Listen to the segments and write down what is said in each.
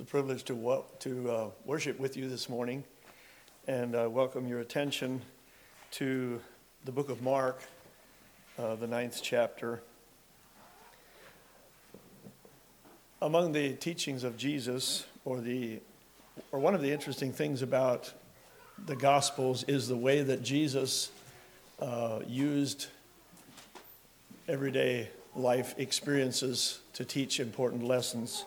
a privilege to worship with you this morning, and I welcome your attention to the book of Mark, the 9th chapter. Among the teachings of Jesus, or one of the interesting things about the Gospels is the way that Jesus used everyday life experiences to teach important lessons.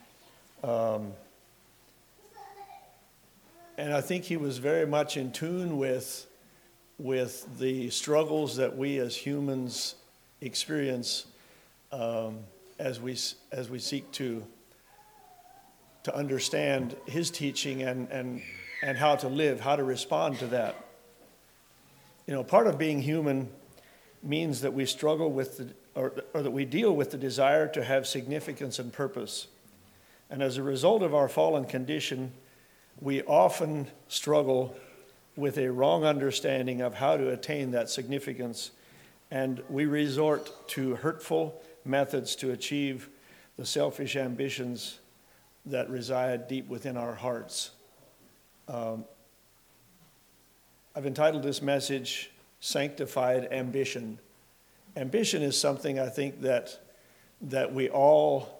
And I think he was very much in tune with the struggles that we as humans experience as we seek to understand his teaching and how to live, how to respond to that. You know, part of being human means that we struggle with or that we deal with the desire to have significance and purpose. And as a result of our fallen condition, we often struggle with a wrong understanding of how to attain that significance, and we resort to hurtful methods to achieve the selfish ambitions that reside deep within our hearts. I've entitled this message, Sanctified Ambition. Ambition is something I think that we all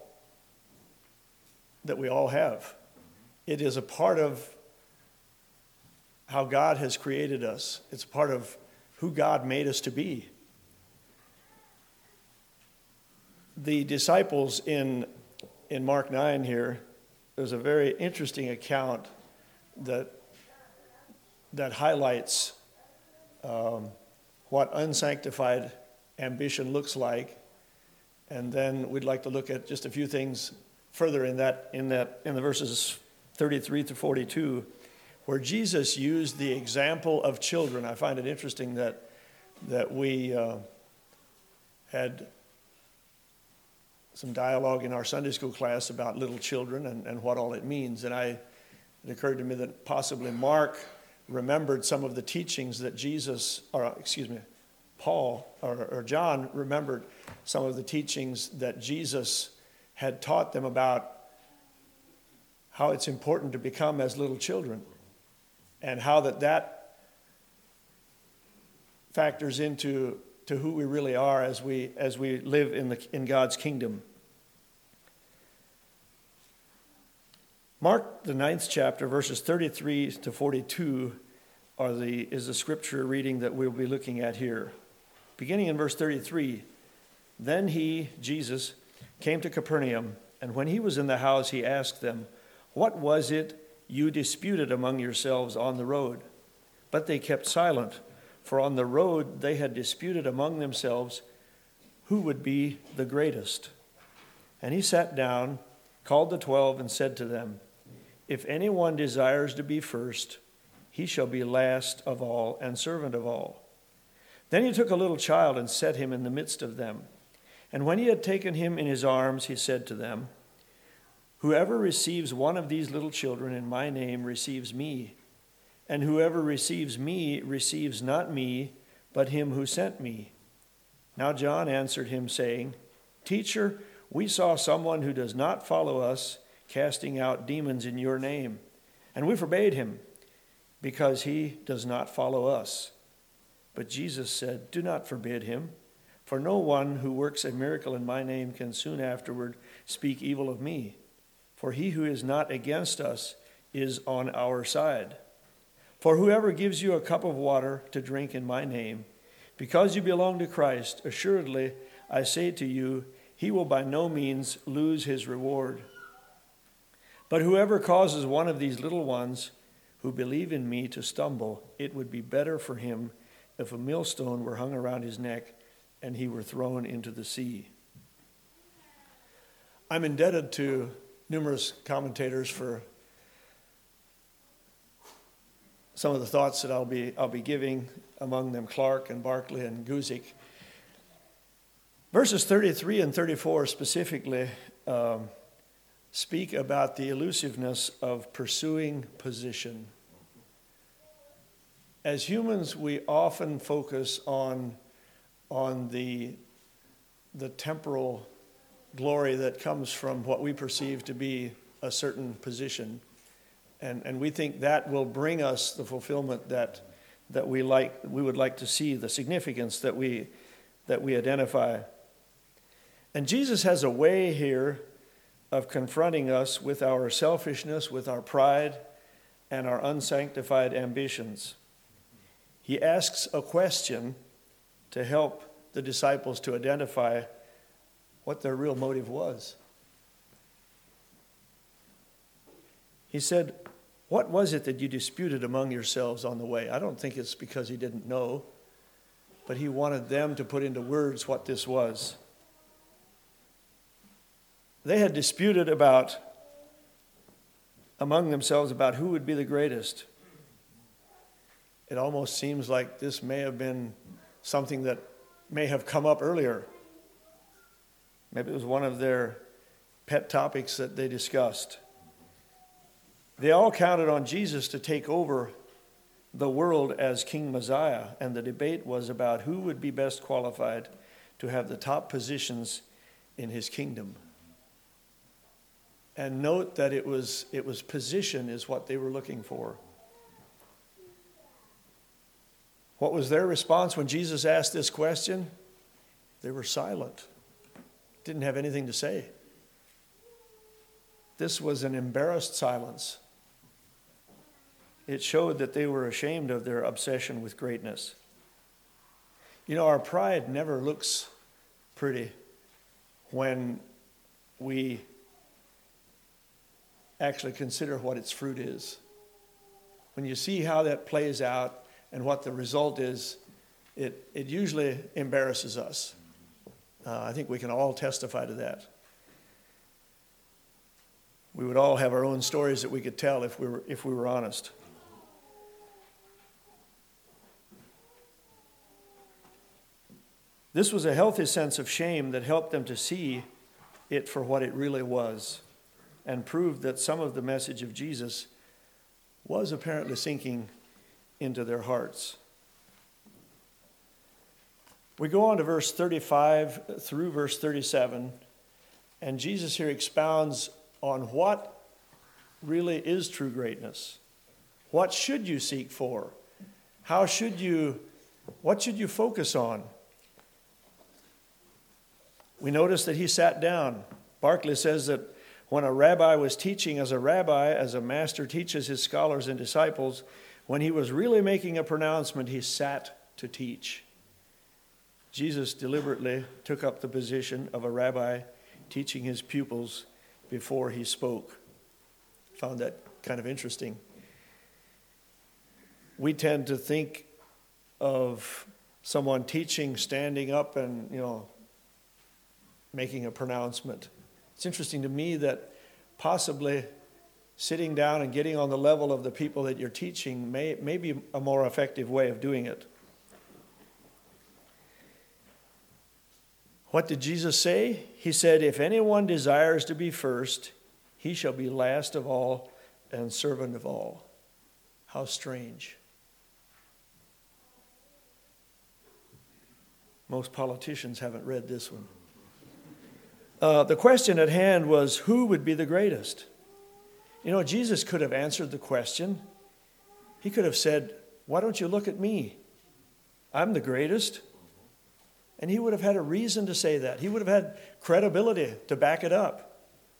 have. It is a part of how God has created us. It's a part of who God made us to be. The disciples in Mark 9 here, there's a very interesting account that highlights what unsanctified ambition looks like, and then we'd like to look at just a few things further in the verses 33 to 42, where Jesus used the example of children. I find it interesting that we had some dialogue in our Sunday school class about little children and what all it means, and it occurred to me that possibly Mark remembered some of the teachings that John remembered some of the teachings that Jesus had taught them about how it's important to become as little children, and how that factors into who we really are as we live in God's kingdom. Mark, the 9th chapter, verses 33 to 42 is the scripture reading that we'll be looking at here. Beginning in verse 33, then he, Jesus, came to Capernaum, and when he was in the house, he asked them, "What was it you disputed among yourselves on the road?" But they kept silent, for on the road they had disputed among themselves who would be the greatest. And he sat down, called the 12, and said to them, "If anyone desires to be first, he shall be last of all and servant of all." Then he took a little child and set him in the midst of them. And when he had taken him in his arms, he said to them, "Whoever receives one of these little children in my name receives me, and whoever receives me receives not me, but him who sent me." Now John answered him, saying, "Teacher, we saw someone who does not follow us casting out demons in your name, and we forbade him, because he does not follow us." But Jesus said, "Do not forbid him, for no one who works a miracle in my name can soon afterward speak evil of me. For he who is not against us is on our side. For whoever gives you a cup of water to drink in my name, because you belong to Christ, assuredly, I say to you, he will by no means lose his reward. But whoever causes one of these little ones who believe in me to stumble, it would be better for him if a millstone were hung around his neck and he were thrown into the sea." I'm indebted to numerous commentators for some of the thoughts that I'll be giving, among them Clark and Barclay and Guzik. Verses 33 and 34 specifically speak about the elusiveness of pursuing position. As humans, we often focus on the temporal glory that comes from what we perceive to be a certain position. And we think that will bring us the fulfillment that we would like to see, the significance that we identify. And Jesus has a way here of confronting us with our selfishness, with our pride, and our unsanctified ambitions. He asks a question to help the disciples to identify what their real motive was. He said, "What was it that you disputed among yourselves on the way?" I don't think it's because he didn't know, but he wanted them to put into words what this was. They had disputed among themselves about who would be the greatest. It almost seems like this may have been something that may have come up earlier. Maybe it was one of their pet topics that they discussed. They all counted on Jesus to take over the world as King Messiah, and the debate was about who would be best qualified to have the top positions in his kingdom. And note that it was position is what they were looking for. What was their response when Jesus asked this question? They were silent. Didn't have anything to say. This was an embarrassed silence. It showed that they were ashamed of their obsession with greatness. You know, our pride never looks pretty when we actually consider what its fruit is. When you see how that plays out and what the result is, it usually embarrasses us. I think we can all testify to that. We would all have our own stories that we could tell if we were honest. This was a healthy sense of shame that helped them to see it for what it really was, and proved that some of the message of Jesus was apparently sinking into their hearts. We go on to verse 35 through verse 37, and Jesus here expounds on what really is true greatness. What should you seek for? What should you focus on? We notice that he sat down. Barclay says that when a rabbi was teaching as a master teaches his scholars and disciples, when he was really making a pronouncement, he sat to teach. Jesus deliberately took up the position of a rabbi teaching his pupils before he spoke. Found that kind of interesting. We tend to think of someone teaching, standing up and, making a pronouncement. It's interesting to me that possibly sitting down and getting on the level of the people that you're teaching may be a more effective way of doing it. What did Jesus say? He said, "If anyone desires to be first, he shall be last of all and servant of all." How strange. Most politicians haven't read this one. The question at hand was, who would be the greatest? Jesus could have answered the question. He could have said, "Why don't you look at me? I'm the greatest." And he would have had a reason to say that. He would have had credibility to back it up.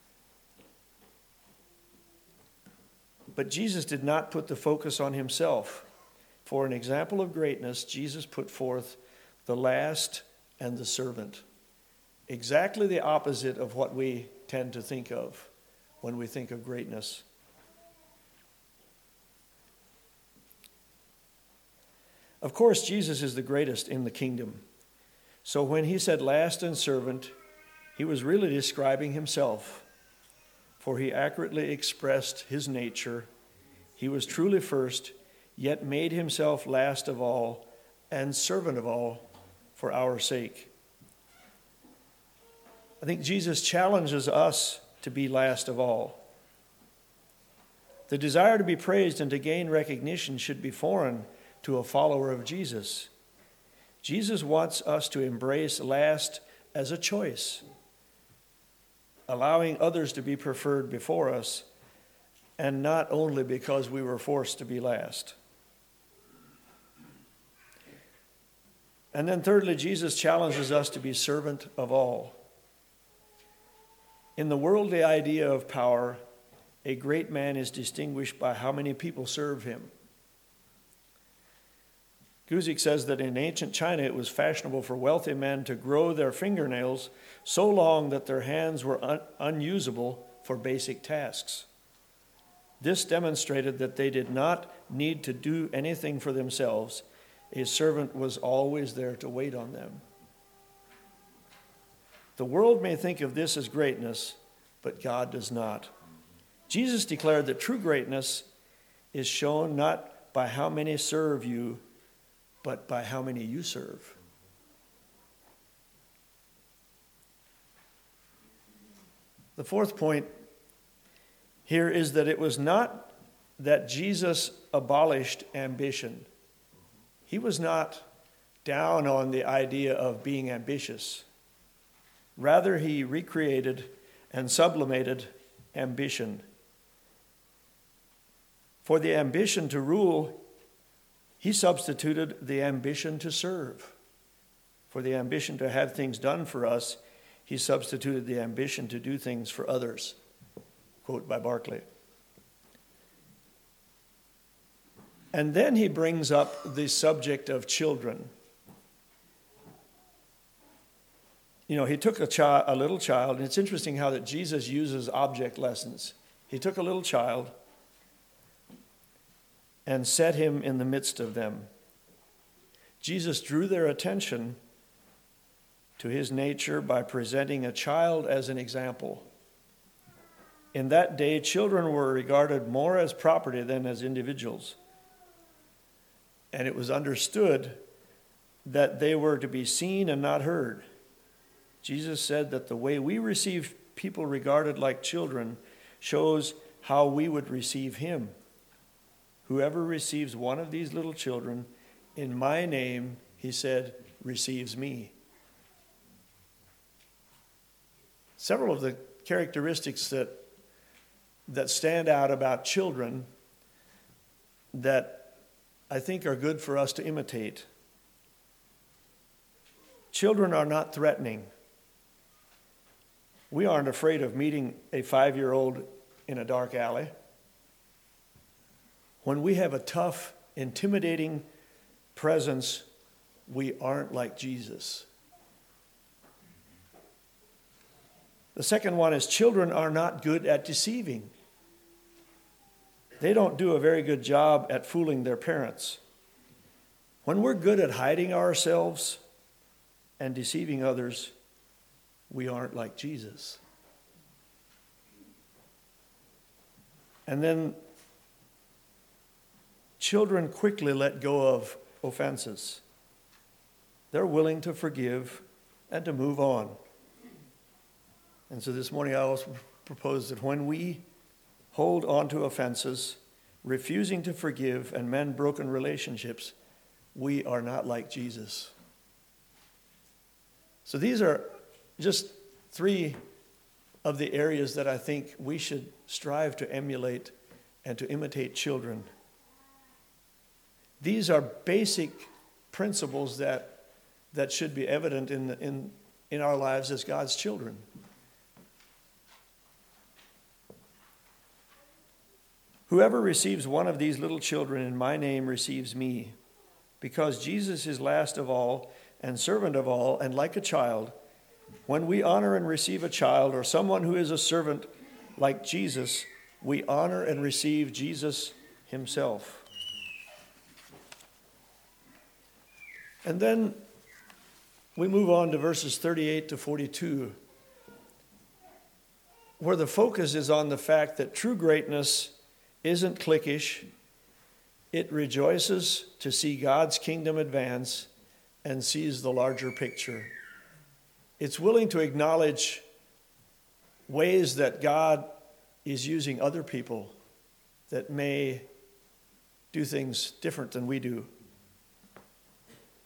But Jesus did not put the focus on himself. For an example of greatness, Jesus put forth the last and the servant. Exactly the opposite of what we tend to think of when we think of greatness. Of course, Jesus is the greatest in the kingdom. So when he said last and servant, he was really describing himself, for he accurately expressed his nature. He was truly first, yet made himself last of all and servant of all for our sake. I think Jesus challenges us to be last of all. The desire to be praised and to gain recognition should be foreign to a follower of Jesus. Jesus wants us to embrace last as a choice. allowing others to be preferred before us, and not only because we were forced to be last. And then thirdly, Jesus challenges us to be servant of all. In the worldly idea of power, a great man is distinguished by how many people serve him. Guzik says that in ancient China it was fashionable for wealthy men to grow their fingernails so long that their hands were unusable for basic tasks. This demonstrated that they did not need to do anything for themselves. A servant was always there to wait on them. The world may think of this as greatness, but God does not. Jesus declared that true greatness is shown not by how many serve you, but by how many you serve. The fourth point here is that it was not that Jesus abolished ambition. He was not down on the idea of being ambitious. Rather, he recreated and sublimated ambition. For the ambition to rule, he substituted the ambition to serve. For the ambition to have things done for us, he substituted the ambition to do things for others. Quote by Barclay. And then he brings up the subject of children. You know, he took a little child, and it's interesting how that Jesus uses object lessons. He took a little child and set him in the midst of them. Jesus drew their attention to his nature by presenting a child as an example. In that day, children were regarded more as property than as individuals. And it was understood that they were to be seen and not heard. Jesus said that the way we receive people regarded like children shows how we would receive him. Whoever receives one of these little children in my name, he said, receives me. Several of the characteristics that stand out about children that I think are good for us to imitate. Children are not threatening. We aren't afraid of meeting a 5-year-old in a dark alley. When we have a tough, intimidating presence, we aren't like Jesus. The second one is children are not good at deceiving. They don't do a very good job at fooling their parents. When we're good at hiding ourselves and deceiving others, we aren't like Jesus. And then children quickly let go of offenses. They're willing to forgive and to move on. And so this morning I also propose that when we hold on to offenses, refusing to forgive, and mend broken relationships, we are not like Jesus. So these are just 3 of the areas that I think we should strive to emulate and to imitate children. These are basic principles that should be evident in our lives as God's children. Whoever receives one of these little children in my name receives me, because Jesus is last of all and servant of all, and like a child. When we honor and receive a child or someone who is a servant like Jesus, we honor and receive Jesus himself. And then we move on to verses 38 to 42, where the focus is on the fact that true greatness isn't cliquish. It rejoices to see God's kingdom advance and sees the larger picture. It's willing to acknowledge ways that God is using other people that may do things different than we do.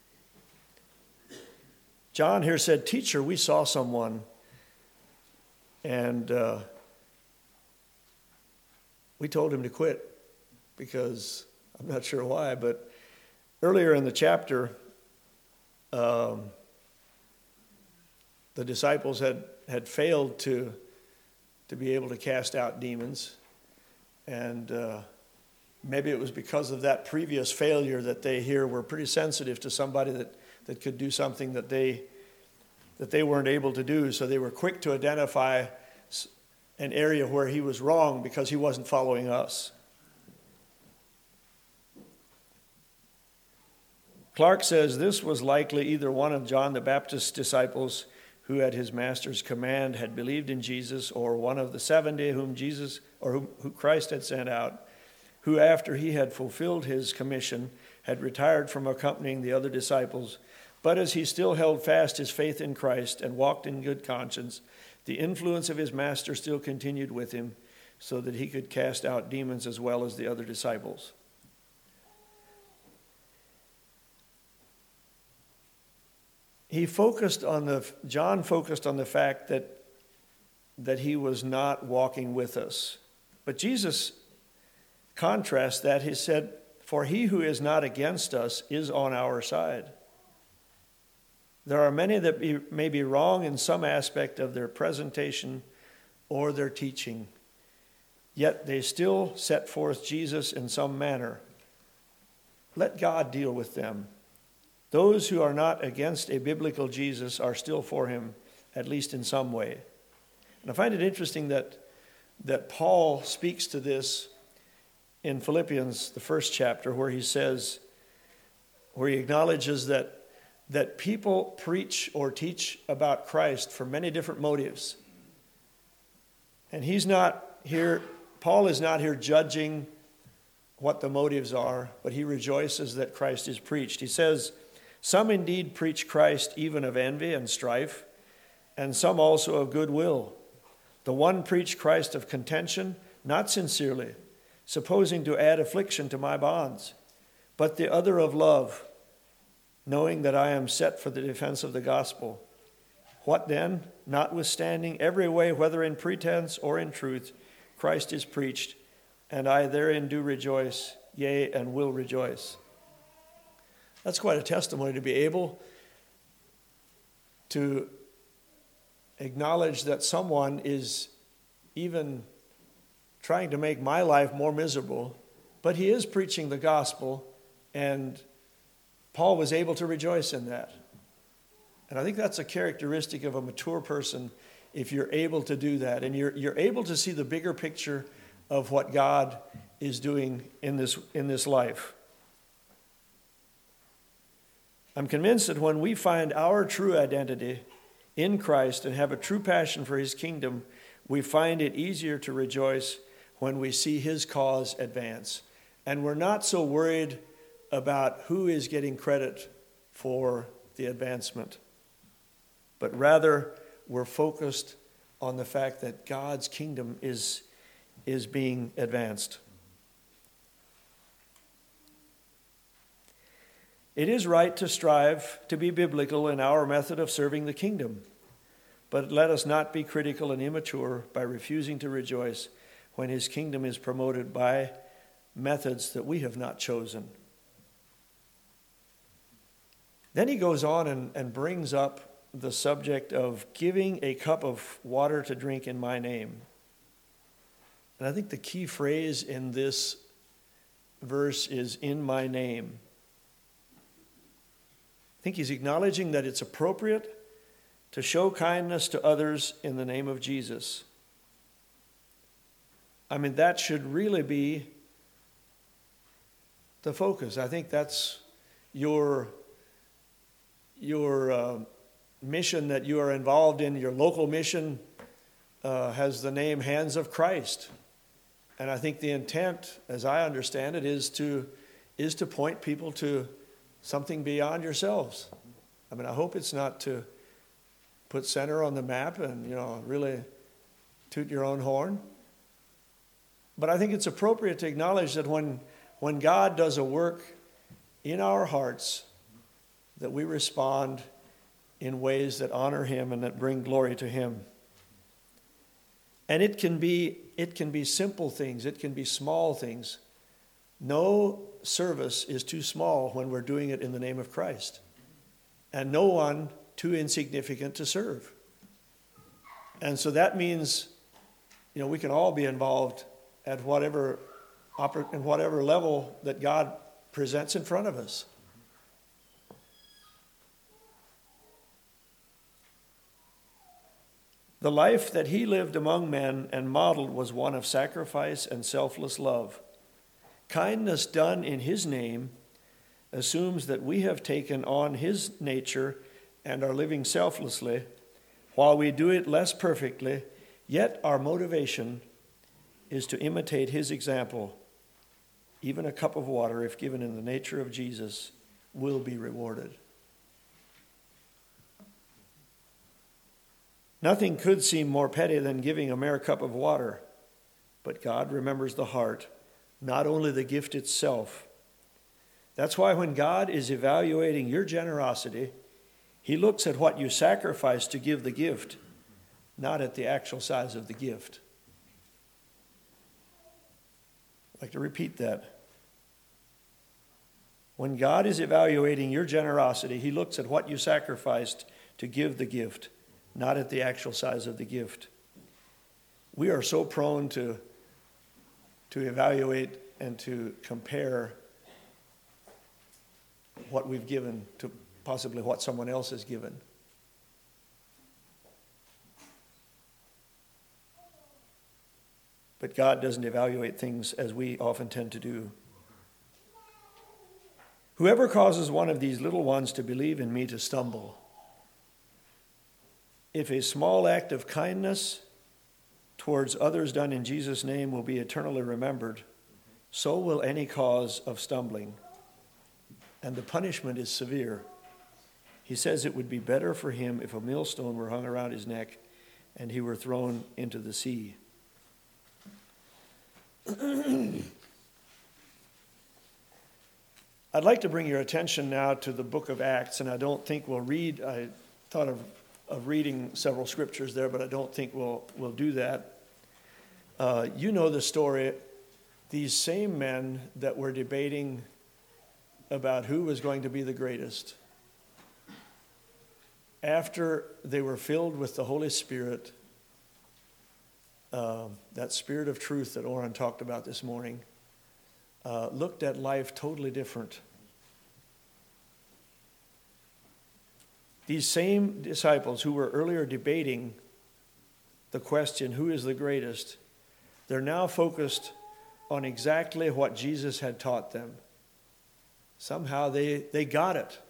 John here said, "Teacher, we saw someone And we told him to quit because I'm not sure why, but earlier in the chapter, the disciples had failed to be able to cast out demons. And maybe it was because of that previous failure that they here were pretty sensitive to somebody that could do something that they weren't able to do. So they were quick to identify an area where he was wrong because he wasn't following us. Clark says this was likely either one of John the Baptist's disciples who at his master's command had believed in Jesus, or one of the 70 who Christ had sent out, who after he had fulfilled his commission had retired from accompanying the other disciples. But as he still held fast his faith in Christ and walked in good conscience, the influence of his master still continued with him, so that he could cast out demons as well as the other disciples. John focused on the fact that he was not walking with us. But Jesus contrasts that. He said, "For he who is not against us is on our side." There are many that may be wrong in some aspect of their presentation or their teaching, yet they still set forth Jesus in some manner. Let God deal with them. Those who are not against a biblical Jesus are still for him, at least in some way. And I find it interesting that Paul speaks to this in Philippians, the first chapter, where he acknowledges that people preach or teach about Christ for many different motives. And Paul is not here judging what the motives are, but he rejoices that Christ is preached. He says, "Some indeed preach Christ even of envy and strife, and some also of goodwill. The one preached Christ of contention, not sincerely, supposing to add affliction to my bonds, but the other of love, knowing that I am set for the defense of the gospel. What then? Notwithstanding, every way, whether in pretense or in truth, Christ is preached, and I therein do rejoice, yea, and will rejoice." That's quite a testimony, to be able to acknowledge that someone is even trying to make my life more miserable, but he is preaching the gospel, and Paul was able to rejoice in that. And I think that's a characteristic of a mature person, if you're able to do that, and you're able to see the bigger picture of what God is doing in this life. I'm convinced that when we find our true identity in Christ and have a true passion for his kingdom, we find it easier to rejoice when we see his cause advance. And we're not so worried about who is getting credit for the advancement, but rather we're focused on the fact that God's kingdom is being advanced. It is right to strive to be biblical in our method of serving the kingdom, but let us not be critical and immature by refusing to rejoice when his kingdom is promoted by methods that we have not chosen. Then he goes on and brings up the subject of giving a cup of water to drink in my name. And I think the key phrase in this verse is "in my name." I think he's acknowledging that it's appropriate to show kindness to others in the name of Jesus. I mean, that should really be the focus. I think that's your mission that you are involved in. Your local mission has the name Hands of Christ. And I think the intent, as I understand it, is to point people to something beyond yourselves. I mean, I hope it's not to put center on the map and, really toot your own horn. But I think it's appropriate to acknowledge that when God does a work in our hearts, that we respond in ways that honor him and that bring glory to him. And it can be simple things. It can be small things. No service is too small when we're doing it in the name of Christ. And no one too insignificant to serve. And so that means, we can all be involved at whatever level that God presents in front of us. The life that he lived among men and modeled was one of sacrifice and selfless love. Kindness done in his name assumes that we have taken on his nature and are living selflessly. While we do it less perfectly, yet our motivation is to imitate his example. Even a cup of water, if given in the nature of Jesus, will be rewarded. Nothing could seem more petty than giving a mere cup of water, but God remembers the heart, not only the gift itself. That's why when God is evaluating your generosity, he looks at what you sacrifice to give the gift, not at the actual size of the gift. I'd like to repeat that. When God is evaluating your generosity, he looks at what you sacrificed to give the gift, not at the actual size of the gift. We are so prone to evaluate and to compare what we've given to possibly what someone else has given. But God doesn't evaluate things as we often tend to do. Whoever causes one of these little ones to believe in me to stumble, if a small act of kindness towards others done in Jesus' name will be eternally remembered, so will any cause of stumbling. And the punishment is severe. He says it would be better for him if a millstone were hung around his neck and he were thrown into the sea. I'd like to bring your attention now to the book of Acts, and I don't think we'll read. I thought of reading several scriptures there, but I don't think we'll do that. You know the story. These same men that were debating about who was going to be the greatest, after they were filled with the Holy Spirit, that spirit of truth that Oren talked about this morning, looked at life totally different. These same disciples who were earlier debating the question, who is the greatest, they're now focused on exactly what Jesus had taught them. Somehow they got it.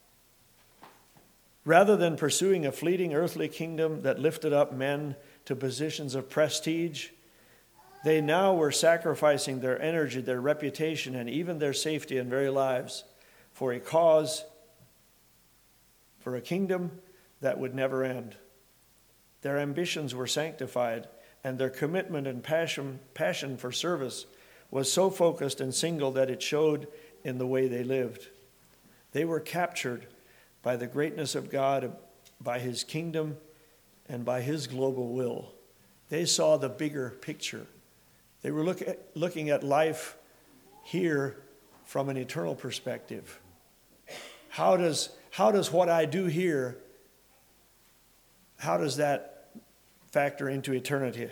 Rather than pursuing a fleeting earthly kingdom that lifted up men to positions of prestige, they now were sacrificing their energy, their reputation, and even their safety and very lives for a cause, for a kingdom that would never end. Their ambitions were sanctified, and their commitment and passion for service was so focused and single that it showed in the way they lived. They were captured by the greatness of God, by his kingdom, and by his global will. They saw the bigger picture. They were looking at life here from an eternal perspective. How does what I do here, how does that factor into eternity?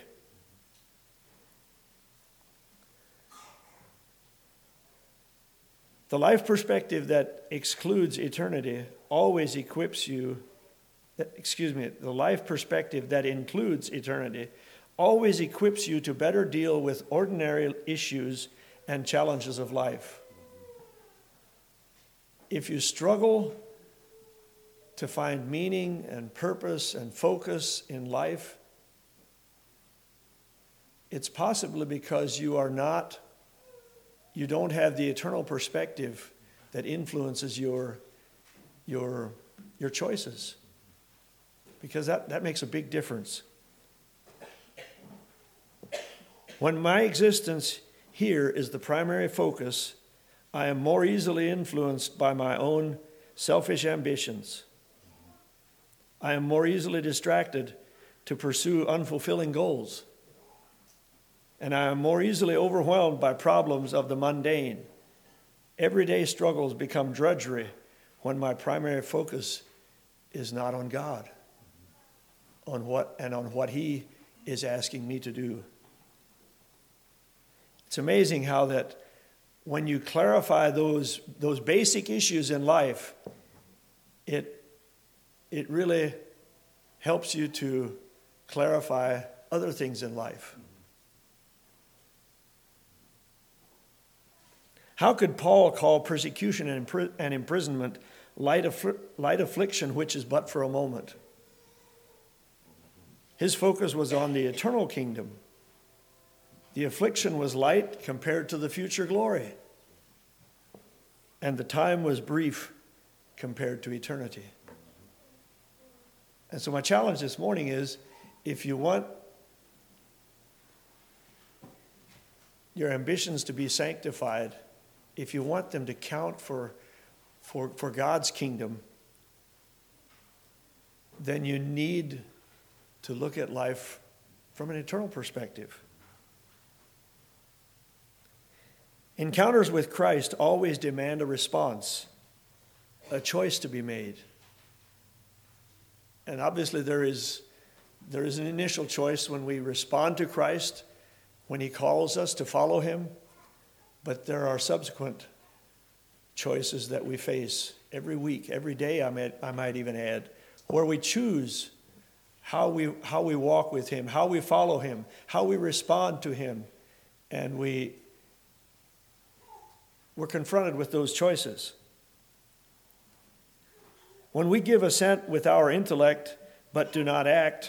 The life perspective that excludes eternity always equips you, the life perspective that includes eternity always equips you to better deal with ordinary issues and challenges of life. If you struggle to find meaning and purpose and focus in life, it's possibly because you don't have the eternal perspective that influences your choices. Because that makes a big difference. When my existence here is the primary focus, I am more easily influenced by my own selfish ambitions. I am more easily distracted to pursue unfulfilling goals. and I am more easily overwhelmed by problems of the mundane. Everyday struggles become drudgery when my primary focus is not on God, on what He is asking me to do. It's amazing how that when you clarify those basic issues in life, it really helps you to clarify other things in life. How could Paul call persecution and imprisonment light affliction, which is but for a moment? His focus was on the eternal kingdom. The affliction was light compared to the future glory, and the time was brief compared to eternity. And so my challenge this morning is, if you want your ambitions to be sanctified, if you want them to count for God's kingdom, then you need to look at life from an eternal perspective. Encounters with Christ always demand a response, a choice to be made. And obviously there is an initial choice when we respond to Christ, when He calls us to follow Him, but there are subsequent choices that we face every week, every day, I might even add, where we choose how we walk with Him, how we follow Him, how we respond to Him, and we're confronted with those choices. When we give assent with our intellect but do not act,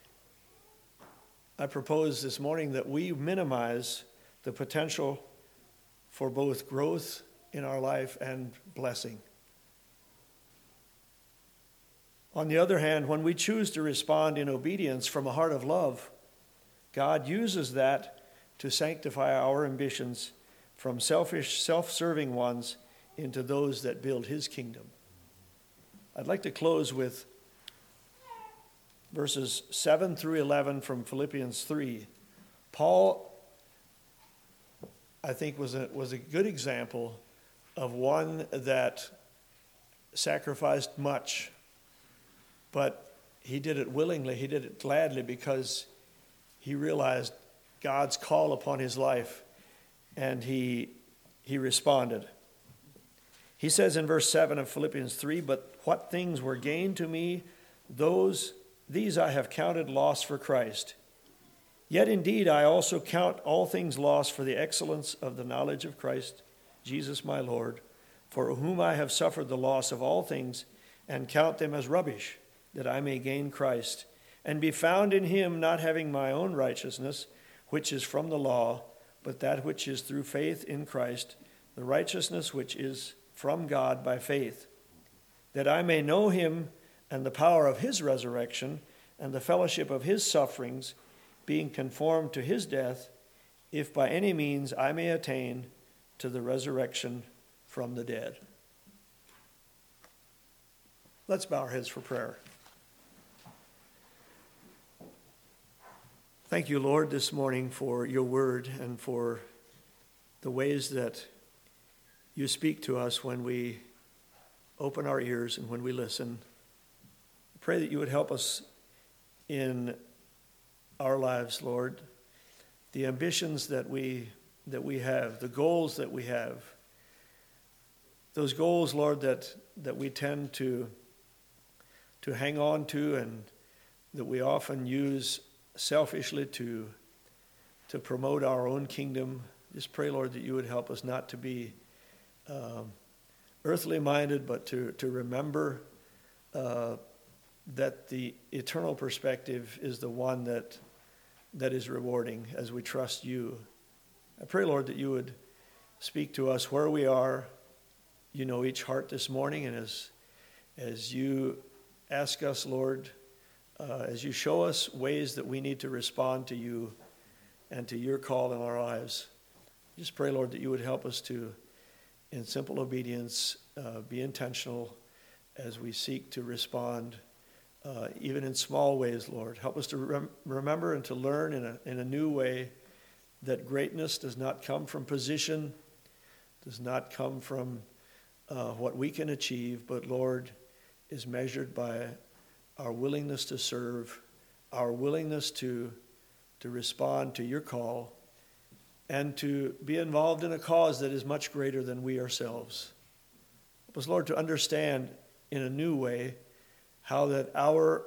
I propose this morning that we minimize the potential for both growth in our life and blessing. On the other hand, when we choose to respond in obedience from a heart of love, God uses that to sanctify our ambitions from selfish, self-serving ones into those that build His kingdom. I'd like to close with verses 7 through 11 from Philippians 3. Paul, I think, was a good example of one that sacrificed much, but he did it willingly, he did it gladly, because he realized God's call upon his life, and he responded. He says in verse 7 of Philippians 3, "But what things were gained to me, these I have counted loss for Christ. Yet indeed I also count all things lost for the excellence of the knowledge of Christ Jesus my Lord, for whom I have suffered the loss of all things, and count them as rubbish, that I may gain Christ, and be found in Him, not having my own righteousness, which is from the law, but that which is through faith in Christ, the righteousness which is from God by faith, that I may know Him and the power of His resurrection, and the fellowship of His sufferings, being conformed to His death, if by any means I may attain to the resurrection from the dead." Let's bow our heads for prayer. Thank you, Lord, this morning for your word and for the ways that you speak to us when we open our ears and when we listen. I pray that you would help us in our lives, Lord, the ambitions that we have, the goals that we have, those goals, Lord, that we tend to hang on to, and that we often use selfishly to promote our own kingdom. Just pray, Lord, that you would help us not to be earthly minded, but to remember that the eternal perspective is the one that is rewarding as we trust you. I pray, Lord, that you would speak to us where we are. You know each heart this morning, and as you ask us, Lord, as you show us ways that we need to respond to you and to your call in our lives, just pray, Lord, that you would help us to, in simple obedience, be intentional as we seek to respond, even in small ways, Lord. Help us to remember and to learn in a new way that greatness does not come from position, does not come from what we can achieve, but Lord, is measured by our willingness to serve, our willingness to respond to your call, and to be involved in a cause that is much greater than we ourselves. Help us, Lord, to understand in a new way how that our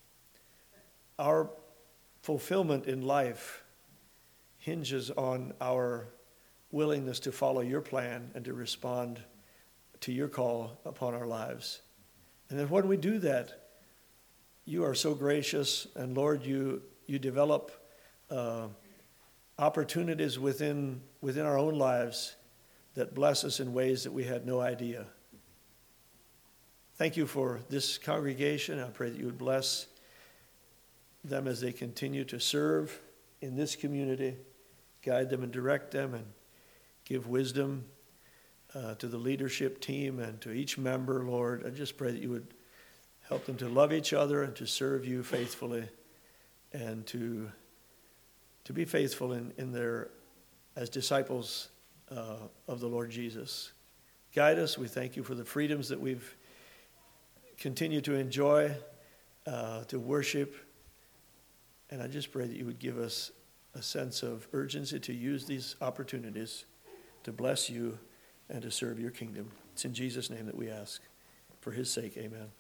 fulfillment in life hinges on our willingness to follow your plan and to respond to your call upon our lives. And then when we do that, you are so gracious, and Lord, you develop opportunities within our own lives that bless us in ways that we had no idea. Thank you for this congregation. I pray that you would bless them as they continue to serve in this community, guide them and direct them, and give wisdom to the leadership team and to each member, Lord. I just pray that you would help them to love each other and to serve you faithfully, and to be faithful in their as disciples of the Lord Jesus. Guide us. We thank you for the freedoms that we've continued to enjoy, to worship. And I just pray that you would give us a sense of urgency to use these opportunities to bless you and to serve your kingdom. It's in Jesus' name that we ask. For his sake, amen.